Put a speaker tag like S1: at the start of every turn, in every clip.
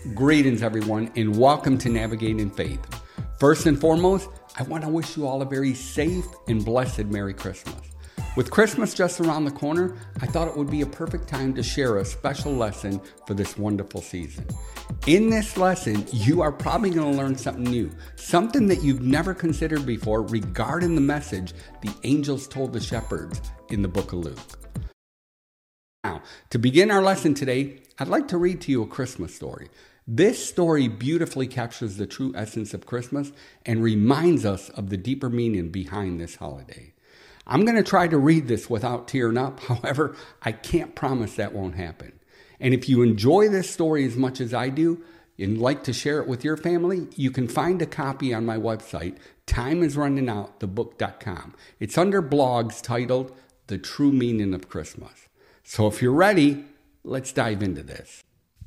S1: Greetings, everyone, and welcome to Navigate in Faith. First and foremost, I want to wish you all a very safe and blessed Merry Christmas. With Christmas just around the corner, I thought it would be a perfect time to share a special lesson for this wonderful season. In this lesson, you are probably going to learn something new, something that you've never considered before regarding the message the angels told the shepherds in the book of Luke. Now, to begin our lesson today, I'd like to read to you a Christmas story. This story beautifully captures the true essence of Christmas and reminds us of the deeper meaning behind this holiday. I'm going to try to read this without tearing up. However, I can't promise that won't happen. And if you enjoy this story as much as I do and like to share it with your family, you can find a copy on my website, timeisrunningout.thebook.com. It's under blogs titled The True Meaning of Christmas. So if you're ready, let's dive into this.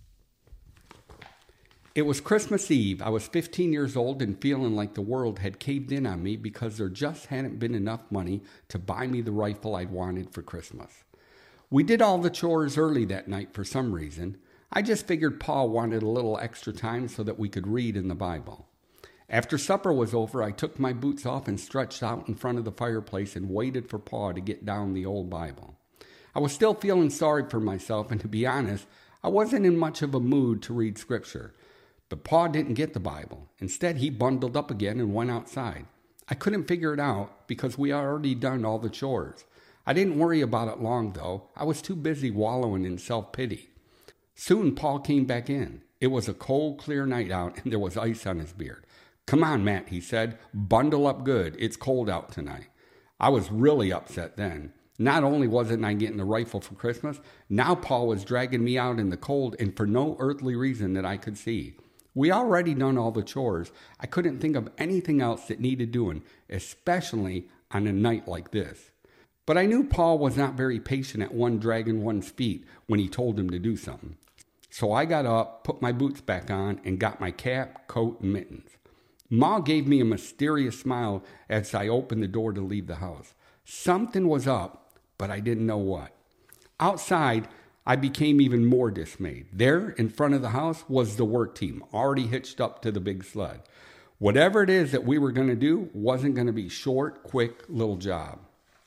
S1: It was Christmas Eve. I was 15 years old and feeling like the world had caved in on me because there just hadn't been enough money to buy me the rifle I'd wanted for Christmas. We did all the chores early that night for some reason. I just figured Pa wanted a little extra time so that we could read in the Bible. After supper was over, I took my boots off and stretched out in front of the fireplace and waited for Pa to get down the old Bible. I was still feeling sorry for myself, and to be honest, I wasn't in much of a mood to read scripture. But Pa didn't get the Bible. Instead, he bundled up again and went outside. I couldn't figure it out because we had already done all the chores. I didn't worry about it long, though. I was too busy wallowing in self-pity. Soon, Pa came back in. It was a cold, clear night out, and there was ice on his beard. "Come on, Matt," he said. "Bundle up good. It's cold out tonight." I was really upset then. Not only wasn't I getting the rifle for Christmas, now Pa was dragging me out in the cold and for no earthly reason that I could see. We already done all the chores. I couldn't think of anything else that needed doing, especially on a night like this. But I knew Pa was not very patient at one dragging one's feet when he told him to do something. So I got up, put my boots back on, and got my cap, coat, and mittens. Ma gave me a mysterious smile as I opened the door to leave the house. Something was up, but I didn't know what. Outside, I became even more dismayed. There, in front of the house, was the work team, already hitched up to the big sled. Whatever it is that we were going to do wasn't going to be short, quick, little job.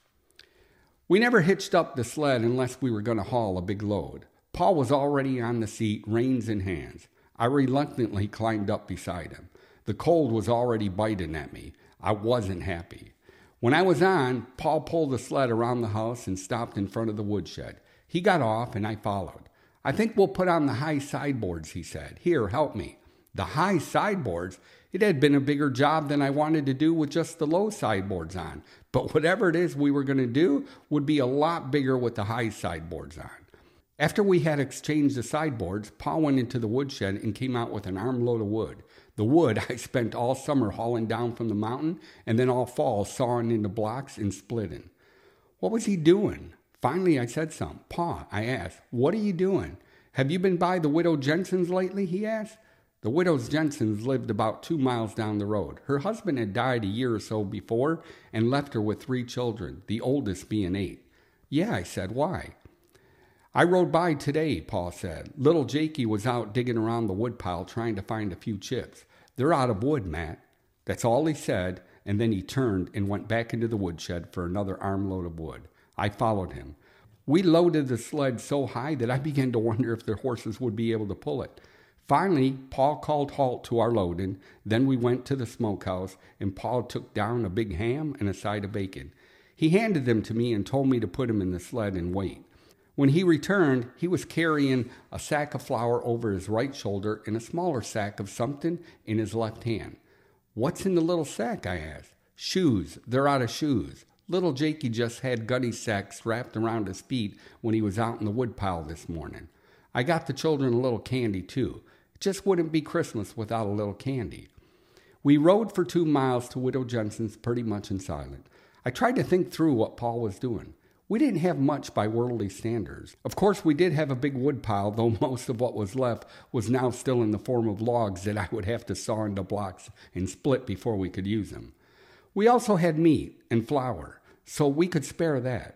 S1: We never hitched up the sled unless we were going to haul a big load. Pa was already on the seat, reins in hands. I reluctantly climbed up beside him. The cold was already biting at me. I wasn't happy. When I was on, Pa pulled the sled around the house and stopped in front of the woodshed. He got off, and I followed. "I think we'll put on the high sideboards," he said. "Here, help me." The high sideboards? It had been a bigger job than I wanted to do with just the low sideboards on. But whatever it is we were going to do would be a lot bigger with the high sideboards on. After we had exchanged the sideboards, Pa went into the woodshed and came out with an armload of wood. The wood I spent all summer hauling down from the mountain and then all fall sawing into blocks and splitting. What was he doing? Finally, I said something. "Pa," I asked, "what are you doing? Have you been by the widow Jensen's lately?" he asked. The widow Jensen's lived about 2 miles down the road. Her husband had died a year or so before and left her with 3 children, the oldest being 8. "Yeah," I said, "why?" "I rode by today," Pa said. "Little Jakey was out digging around the woodpile trying to find a few chips. They're out of wood, Matt." That's all he said, and then he turned and went back into the woodshed for another armload of wood. I followed him. We loaded the sled so high that I began to wonder if the horses would be able to pull it. Finally, Pa called halt to our loading. Then we went to the smokehouse, and Pa took down a big ham and a side of bacon. He handed them to me and told me to put them in the sled and wait. When he returned, he was carrying a sack of flour over his right shoulder and a smaller sack of something in his left hand. "What's in the little sack?" I asked. "Shoes. They're out of shoes. Little Jakey just had Gunny's sack strapped around his feet when he was out in the woodpile this morning. I got the children a little candy, too. It just wouldn't be Christmas without a little candy." We rode for 2 miles to Widow Jensen's pretty much in silence. I tried to think through what Pa was doing. We didn't have much by worldly standards. Of course, we did have a big woodpile, though most of what was left was now still in the form of logs that I would have to saw into blocks and split before we could use them. We also had meat and flour, so we could spare that.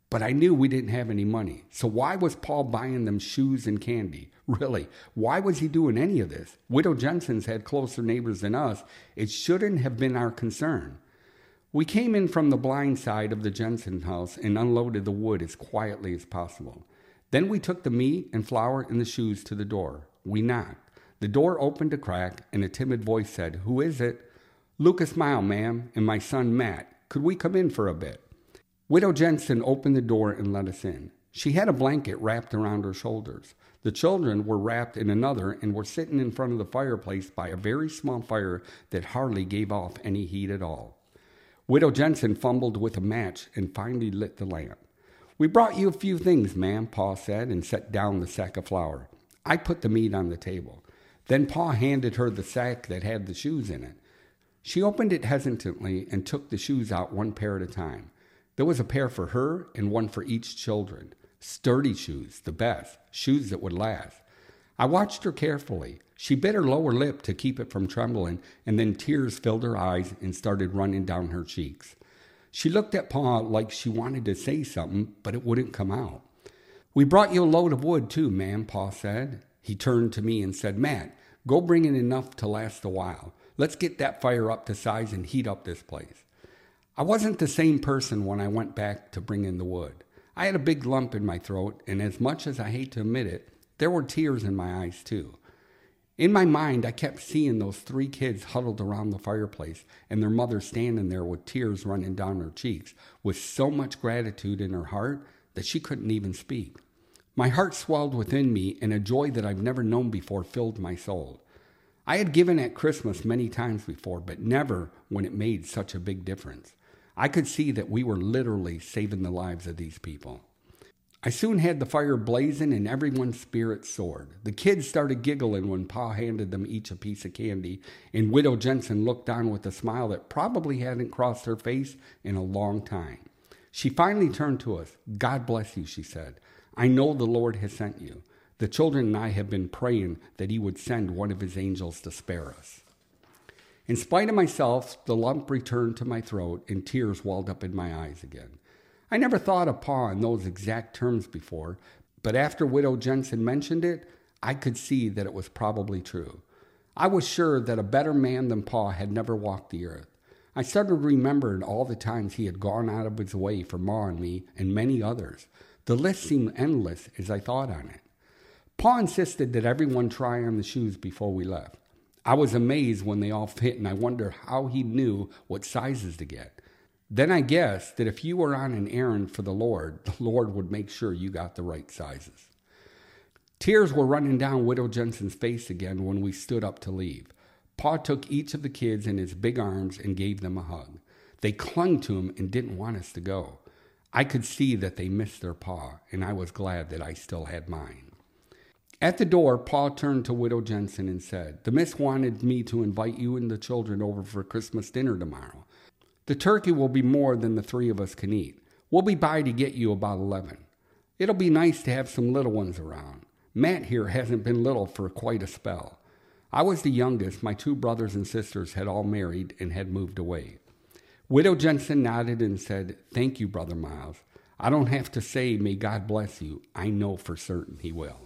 S1: But I knew we didn't have any money. So why was Paul buying them shoes and candy? Really, why was he doing any of this? Widow Jensen's had closer neighbors than us. It shouldn't have been our concern. We came in from the blind side of the Jensen house and unloaded the wood as quietly as possible. Then we took the meat and flour and the shoes to the door. We knocked. The door opened a crack, and a timid voice said, "Who is it?" "Lucas Mile, ma'am, and my son Matt. Could we come in for a bit?" Widow Jensen opened the door and let us in. She had a blanket wrapped around her shoulders. The children were wrapped in another and were sitting in front of the fireplace by a very small fire that hardly gave off any heat at all. Widow Jensen fumbled with a match and finally lit the lamp. "We brought you a few things, ma'am," Pa said, and set down the sack of flour. I put the meat on the table. Then Pa handed her the sack that had the shoes in it. She opened it hesitantly and took the shoes out one pair at a time. There was a pair for her and one for each children. Sturdy shoes, the best, shoes that would last. I watched her carefully. She bit her lower lip to keep it from trembling, and then tears filled her eyes and started running down her cheeks. She looked at Pa like she wanted to say something, but it wouldn't come out. "We brought you a load of wood too, ma'am," Pa said. He turned to me and said, "Matt, go bring in enough to last a while. Let's get that fire up to size and heat up this place." I wasn't the same person when I went back to bring in the wood. I had a big lump in my throat, and as much as I hate to admit it, there were tears in my eyes too. In my mind, I kept seeing those 3 kids huddled around the fireplace and their mother standing there with tears running down her cheeks, with so much gratitude in her heart that she couldn't even speak. My heart swelled within me, and a joy that I've never known before filled my soul. I had given at Christmas many times before, but never when it made such a big difference. I could see that we were literally saving the lives of these people. I soon had the fire blazing and everyone's spirits soared. The kids started giggling when Pa handed them each a piece of candy, and Widow Jensen looked on with a smile that probably hadn't crossed her face in a long time. She finally turned to us. "God bless you," she said. "I know the Lord has sent you. The children and I have been praying that he would send one of his angels to spare us." In spite of myself, the lump returned to my throat and tears welled up in my eyes again. I never thought of Pa in those exact terms before, but after Widow Jensen mentioned it, I could see that it was probably true. I was sure that a better man than Pa had never walked the earth. I started remembering all the times he had gone out of his way for Ma and me and many others. The list seemed endless as I thought on it. Pa insisted that everyone try on the shoes before we left. I was amazed when they all fit, and I wondered how he knew what sizes to get. Then I guessed that if you were on an errand for the Lord would make sure you got the right sizes. Tears were running down Widow Jensen's face again when we stood up to leave. Pa took each of the kids in his big arms and gave them a hug. They clung to him and didn't want us to go. I could see that they missed their Pa, and I was glad that I still had mine. At the door, Pa turned to Widow Jensen and said, "The miss wanted me to invite you and the children over for Christmas dinner tomorrow. The turkey will be more than the 3 of us can eat. We'll be by to get you about 11. It'll be nice to have some little ones around. Matt here hasn't been little for quite a spell. I was the youngest. My 2 brothers and sisters had all married and had moved away." Widow Jensen nodded and said, "Thank you, Brother Miles. I don't have to say, may God bless you. I know for certain he will."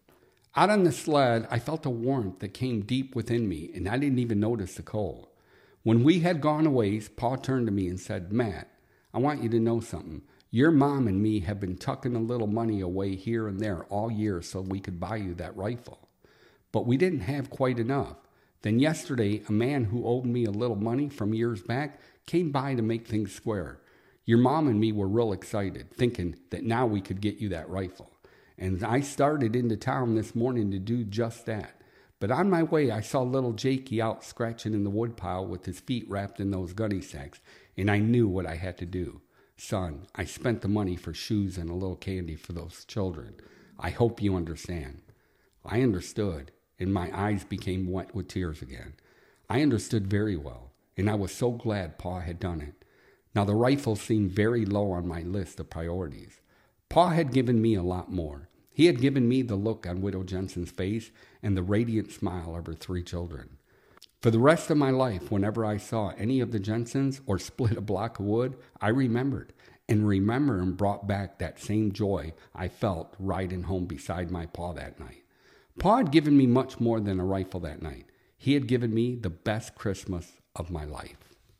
S1: Out on the sled, I felt a warmth that came deep within me, and I didn't even notice the cold. When we had gone a ways, Pa turned to me and said, "Matt, I want you to know something. Your mom and me have been tucking a little money away here and there all year so we could buy you that rifle. But we didn't have quite enough. Then yesterday, a man who owed me a little money from years back came by to make things square. Your mom and me were real excited, thinking that now we could get you that rifle. And I started into town this morning to do just that. But on my way, I saw little Jakey out scratching in the woodpile with his feet wrapped in those gunny sacks, and I knew what I had to do. Son, I spent the money for shoes and a little candy for those children. I hope you understand." I understood, and my eyes became wet with tears again. I understood very well, and I was so glad Pa had done it. Now the rifle seemed very low on my list of priorities. Pa had given me a lot more. He had given me the look on Widow Jensen's face and the radiant smile of her 3 children. For the rest of my life, whenever I saw any of the Jensens or split a block of wood, I remembered, and remember and brought back that same joy I felt riding home beside my Pa that night. Pa had given me much more than a rifle that night. He had given me the best Christmas of my life.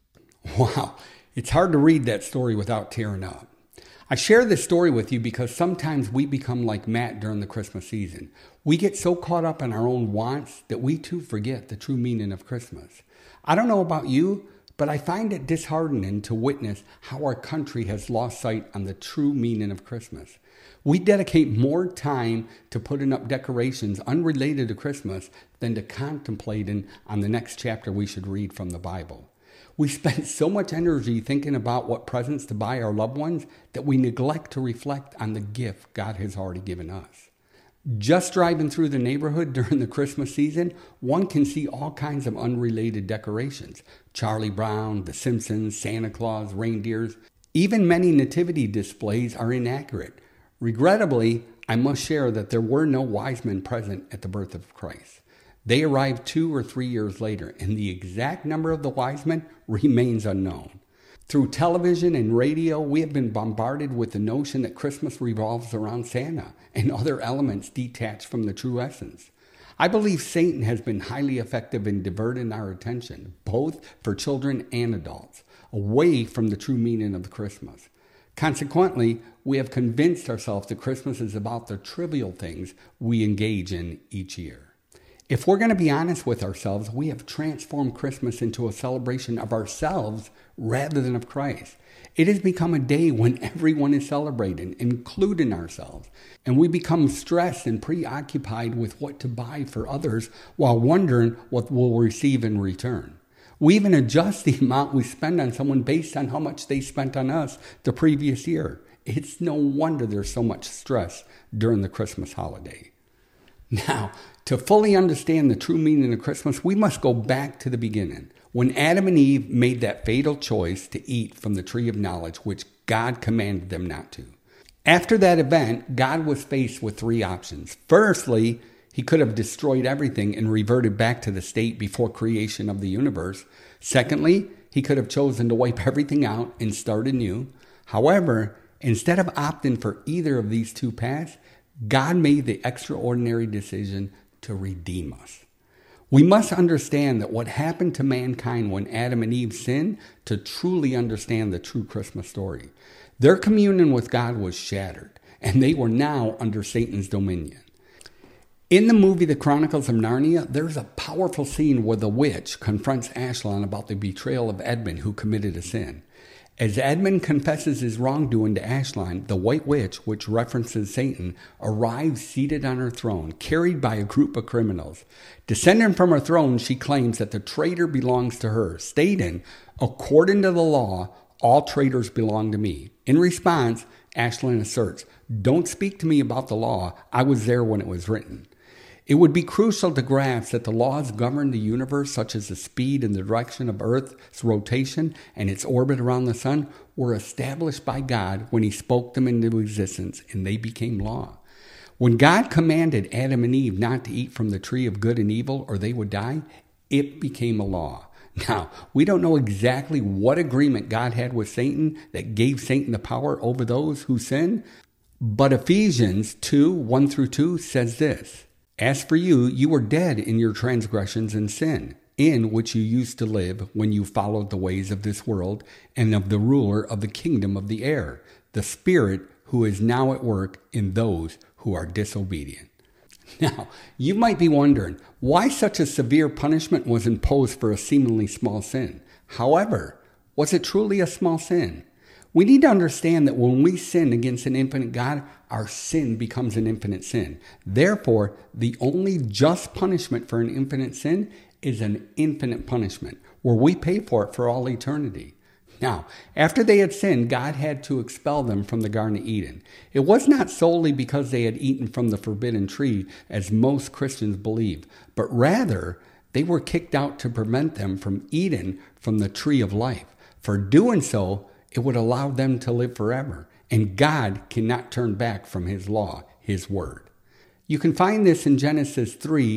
S1: Wow, it's hard to read that story without tearing up. I share this story with you because sometimes we become like Matt during the Christmas season. We get so caught up in our own wants that we too forget the true meaning of Christmas. I don't know about you, but I find it disheartening to witness how our country has lost sight on the true meaning of Christmas. We dedicate more time to putting up decorations unrelated to Christmas than to contemplating on the next chapter we should read from the Bible. We spend so much energy thinking about what presents to buy our loved ones that we neglect to reflect on the gift God has already given us. Just driving through the neighborhood during the Christmas season, one can see all kinds of unrelated decorations. Charlie Brown, The Simpsons, Santa Claus, reindeers. Even many nativity displays are inaccurate. Regrettably, I must share that there were no wise men present at the birth of Christ. They arrived 2 or 3 years later, and the exact number of the wise men remains unknown. Through television and radio, we have been bombarded with the notion that Christmas revolves around Santa and other elements detached from the true essence. I believe Satan has been highly effective in diverting our attention, both for children and adults, away from the true meaning of the Christmas. Consequently, we have convinced ourselves that Christmas is about the trivial things we engage in each year. If we're going to be honest with ourselves, we have transformed Christmas into a celebration of ourselves rather than of Christ. It has become a day when everyone is celebrating, including ourselves, and we become stressed and preoccupied with what to buy for others while wondering what we'll receive in return. We even adjust the amount we spend on someone based on how much they spent on us the previous year. It's no wonder there's so much stress during the Christmas holiday. Now, to fully understand the true meaning of Christmas, we must go back to the beginning, when Adam and Eve made that fatal choice to eat from the tree of knowledge, which God commanded them not to. After that event, God was faced with 3 options. Firstly, he could have destroyed everything and reverted back to the state before creation of the universe. Secondly, he could have chosen to wipe everything out and start anew. However, instead of opting for either of these 2 paths, God made the extraordinary decision to redeem us. We must understand that what happened to mankind when Adam and Eve sinned to truly understand the true Christmas story. Their communion with God was shattered, and they were now under Satan's dominion. In the movie The Chronicles of Narnia, there's a powerful scene where the witch confronts Aslan about the betrayal of Edmund, who committed a sin. As Edmund confesses his wrongdoing to Aslan, the White Witch, which references Satan, arrives seated on her throne, carried by a group of criminals. Descending from her throne, she claims that the traitor belongs to her, stating, "According to the law, all traitors belong to me." In response, Aslan asserts, "Don't speak to me about the law. I was there when it was written." It would be crucial to grasp that the laws governing the universe, such as the speed and the direction of Earth's rotation and its orbit around the sun, were established by God when he spoke them into existence, and they became law. When God commanded Adam and Eve not to eat from the tree of good and evil or they would die, it became a law. Now, we don't know exactly what agreement God had with Satan that gave Satan the power over those who sin, but Ephesians 2:1-2 says this, "As for you, you were dead in your transgressions and sin, in which you used to live when you followed the ways of this world and of the ruler of the kingdom of the air, the Spirit who is now at work in those who are disobedient." Now, you might be wondering why such a severe punishment was imposed for a seemingly small sin. However, was it truly a small sin? We need to understand that when we sin against an infinite God, our sin becomes an infinite sin. Therefore, the only just punishment for an infinite sin is an infinite punishment, where we pay for it for all eternity. Now, after they had sinned, God had to expel them from the Garden of Eden. It was not solely because they had eaten from the forbidden tree, as most Christians believe, but rather they were kicked out to prevent them from eating from the tree of life. For doing so, it would allow them to live forever, and God cannot turn back from his law, his word. You can find this in Genesis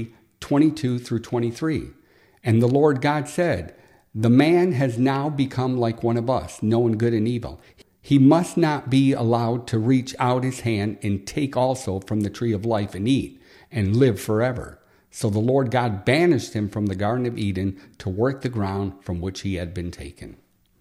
S1: 3:22-23. "And the Lord God said, 'The man has now become like one of us, knowing good and evil. He must not be allowed to reach out his hand and take also from the tree of life and eat and live forever. So the Lord God banished him from the Garden of Eden to work the ground from which he had been taken.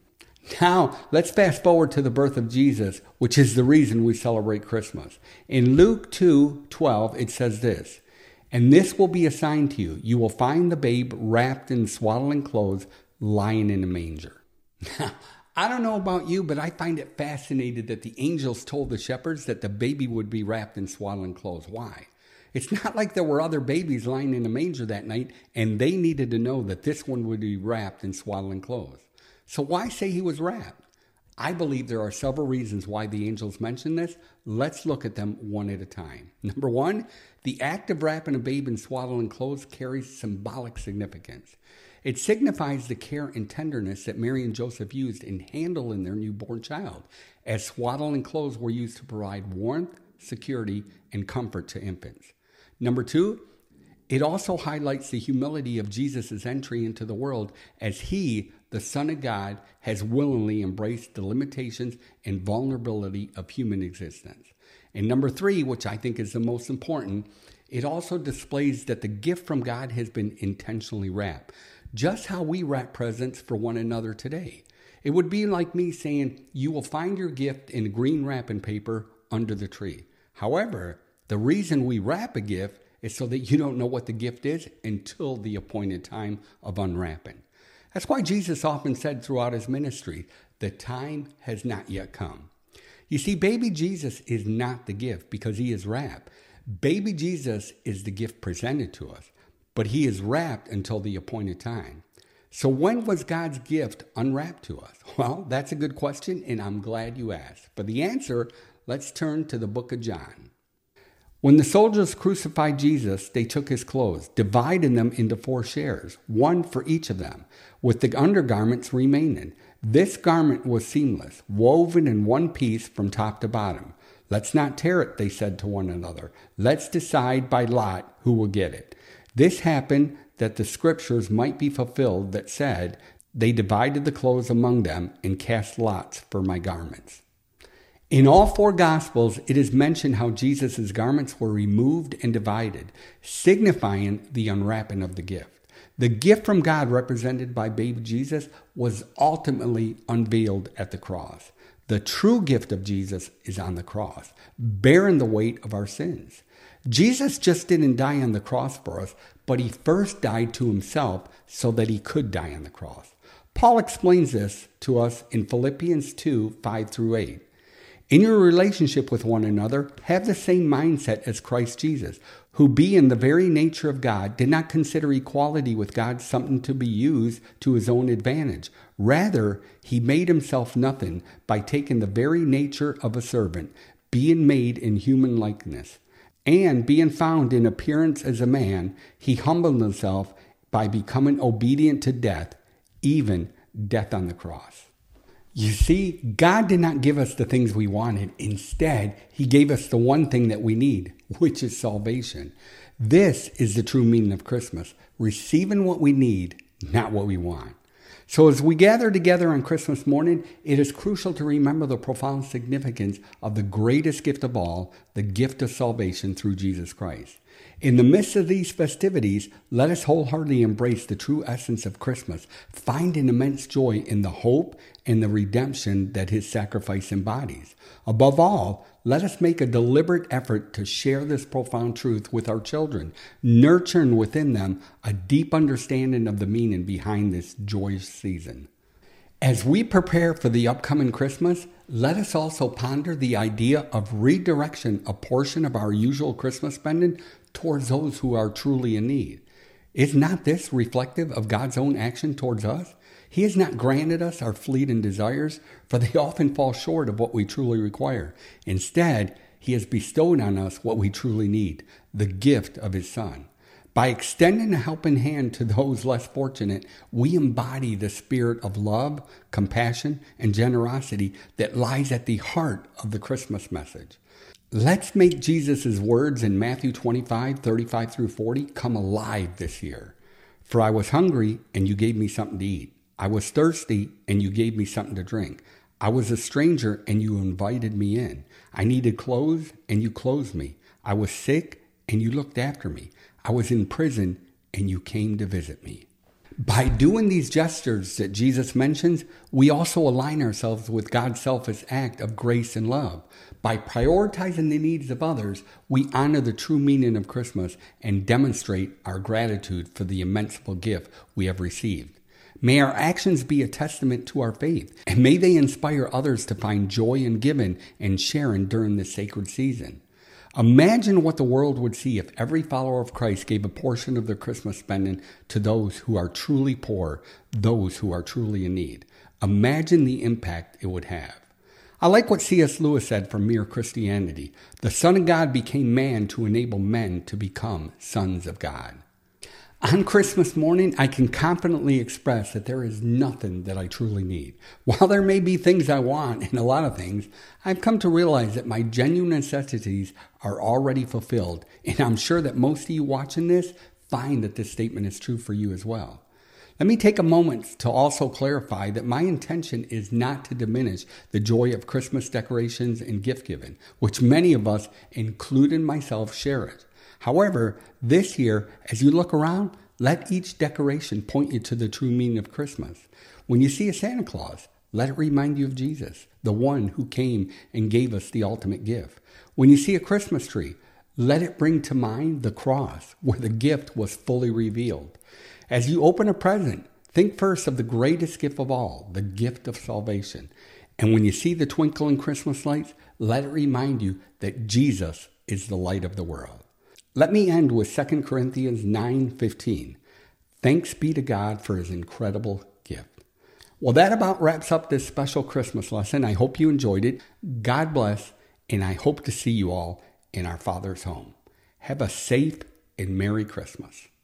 S1: Now, let's fast forward to the birth of Jesus, which is the reason we celebrate Christmas. In Luke 2:12, it says this, "And this will be a sign to you. You will find the babe wrapped in swaddling clothes, lying in a manger." Now, I don't know about you, but I find it fascinating that the angels told the shepherds that the baby would be wrapped in swaddling clothes. Why? It's not like there were other babies lying in a manger that night, and they needed to know that this one would be wrapped in swaddling clothes. So why say he was wrapped? I believe there are several reasons why the angels mention this. Let's look at them one at a time. Number one, the act of wrapping a babe in swaddling clothes carries symbolic significance. It signifies the care and tenderness that Mary and Joseph used in handling their newborn child, as swaddling clothes were used to provide warmth, security, and comfort to infants. Number two, it also highlights the humility of Jesus' entry into the world as he, the Son of God, has willingly embraced the limitations and vulnerability of human existence. And number three, which I think is the most important, it also displays that the gift from God has been intentionally wrapped, just how we wrap presents for one another today. It would be like me saying, you will find your gift in green wrapping paper under the tree. However, the reason we wrap a gift is so that you don't know what the gift is until the appointed time of unwrapping. That's why Jesus often said throughout his ministry, the time has not yet come. You see, baby Jesus is not the gift because he is wrapped. Baby Jesus is the gift presented to us, but he is wrapped until the appointed time. So when was God's gift unwrapped to us? Well, that's a good question, and I'm glad you asked. For the answer, let's turn to the book of John. When the soldiers crucified Jesus, they took his clothes, dividing them into 4 shares, one for each of them, with the undergarments remaining. This garment was seamless, woven in one piece from top to bottom. Let's not tear it, they said to one another. Let's decide by lot who will get it. This happened that the scriptures might be fulfilled that said, they divided the clothes among them and cast lots for my garments. In all 4 Gospels, it is mentioned how Jesus' garments were removed and divided, signifying the unwrapping of the gift. The gift from God represented by baby Jesus was ultimately unveiled at the cross. The true gift of Jesus is on the cross, bearing the weight of our sins. Jesus just didn't die on the cross for us, but he first died to himself so that he could die on the cross. Paul explains this to us in Philippians 2:5-8. In your relationship with one another, have the same mindset as Christ Jesus, who being the very nature of God, did not consider equality with God something to be used to his own advantage. Rather, he made himself nothing by taking the very nature of a servant, being made in human likeness. And being found in appearance as a man, he humbled himself by becoming obedient to death, even death on the cross. You see, God did not give us the things we wanted. Instead, he gave us the one thing that we need, which is salvation. This is the true meaning of Christmas, receiving what we need, not what we want. So as we gather together on Christmas morning, it is crucial to remember the profound significance of the greatest gift of all, the gift of salvation through Jesus Christ. In the midst of these festivities, let us wholeheartedly embrace the true essence of Christmas, finding immense joy in the hope and the redemption that his sacrifice embodies. Above all, let us make a deliberate effort to share this profound truth with our children, nurturing within them a deep understanding of the meaning behind this joyous season. As we prepare for the upcoming Christmas, let us also ponder the idea of redirection a portion of our usual Christmas spending towards those who are truly in need. Is not this reflective of God's own action towards us? He has not granted us our fleeting desires, for they often fall short of what we truly require. Instead, he has bestowed on us what we truly need, the gift of his Son. By extending a helping hand to those less fortunate, we embody the spirit of love, compassion, and generosity that lies at the heart of the Christmas message. Let's make Jesus' words in Matthew 25:35-40 come alive this year. For I was hungry, and you gave me something to eat. I was thirsty, and you gave me something to drink. I was a stranger and you invited me in. I needed clothes and you clothed me. I was sick and you looked after me. I was in prison and you came to visit me. By doing these gestures that Jesus mentions, we also align ourselves with God's selfless act of grace and love. By prioritizing the needs of others, we honor the true meaning of Christmas and demonstrate our gratitude for the immense gift we have received. May our actions be a testament to our faith, and may they inspire others to find joy in giving and sharing during this sacred season. Imagine what the world would see if every follower of Christ gave a portion of their Christmas spending to those who are truly poor, those who are truly in need. Imagine the impact it would have. I like what C.S. Lewis said from Mere Christianity. The Son of God became man to enable men to become sons of God. On Christmas morning, I can confidently express that there is nothing that I truly need. While there may be things I want and a lot of things, I've come to realize that my genuine necessities are already fulfilled, and I'm sure that most of you watching this find that this statement is true for you as well. Let me take a moment to also clarify that my intention is not to diminish the joy of Christmas decorations and gift giving, which many of us, including myself, share it. However, this year, as you look around, let each decoration point you to the true meaning of Christmas. When you see a Santa Claus, let it remind you of Jesus, the one who came and gave us the ultimate gift. When you see a Christmas tree, let it bring to mind the cross, where the gift was fully revealed. As you open a present, think first of the greatest gift of all, the gift of salvation. And when you see the twinkling Christmas lights, let it remind you that Jesus is the light of the world. Let me end with 2 Corinthians 9:15. Thanks be to God for his incredible gift. Well, that about wraps up this special Christmas lesson. I hope you enjoyed it. God bless, and I hope to see you all in our Father's home. Have a safe and Merry Christmas.